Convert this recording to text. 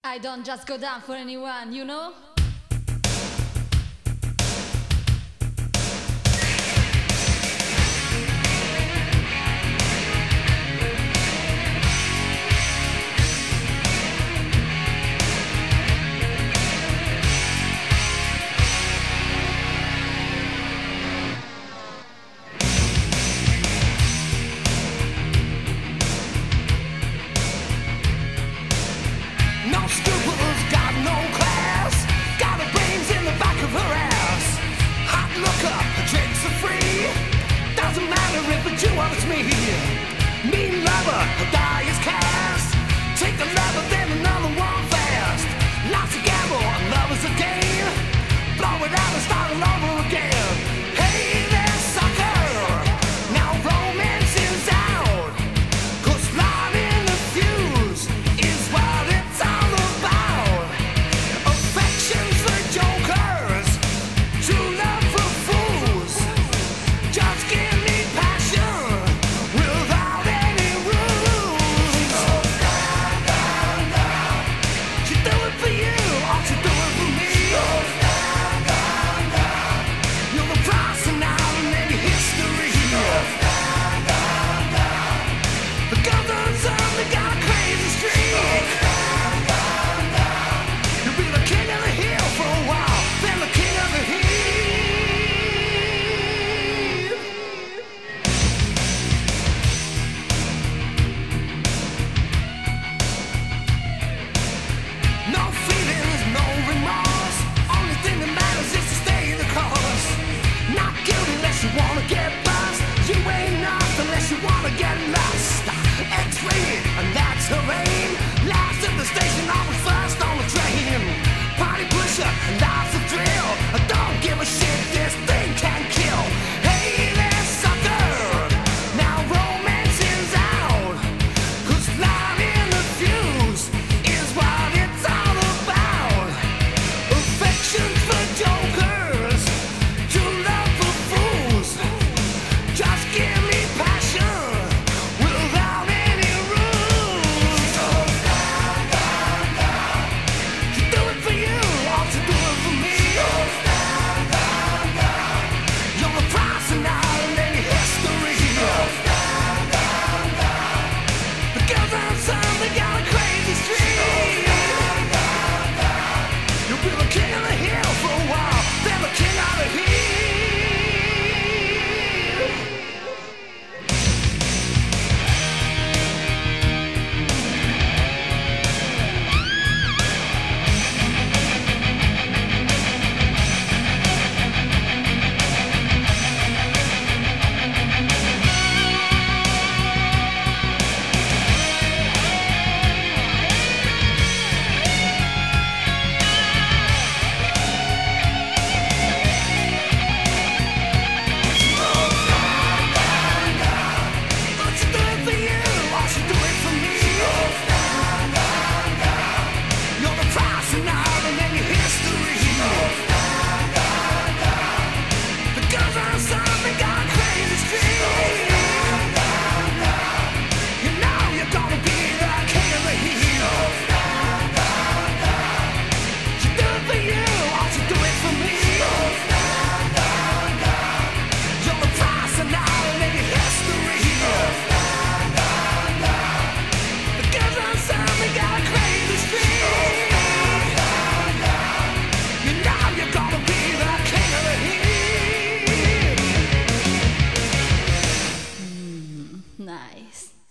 I don't just go down for anyone, you know? No scruples, got no class. Got her brains in the back of her ass. Hot lookup, drinks are free. Doesn't matter if it's you or it's me. Mean lover, her die is cast. Take a lover, then another one fast. Life's a gamble, love is a game. Blow it out and start all over again. Hey there, sucker. Now romance is out. 'Cause lighting the fuse is what it's all about. Affections for jokers, true love for fools. Just give me passion without any rules. She do it for you, or she do it for me. You're the price and now and then history. The guns on something got a crazy streak. You'll be the king of the hill for a while, then the king of the heat. No feelings, no remorse. Only thing that matters is to stay the course. Not guilty unless you wanna get bust. You ain't nothing unless you wanna get lost. X-rated, and that's her aim. Last at the station, always first on the train. Party pusher, life's a thrill. I don't give a shit, this thing can kill. Hey there, sucker. Now romance is out. 'Cause lighting the fuse is what it's all about. Affections for jokers, true love for fools. Just give me passion without any rules. She do it for you, or she do it for me. You're the price and now and then history. The girls on some, they got a crazy streak. You'll be the king of the hill for a while, then the king of the heat. But she do it for you, or she do it for me. You're the price and now and then history. The girls on something got a crazy streak. You know you're gonna be the king of the heat. She do it for you, or she do it for me. You're the price and now and then history. The girls on something got a crazy streak. You know you're gonna be the king of the heat. Nice.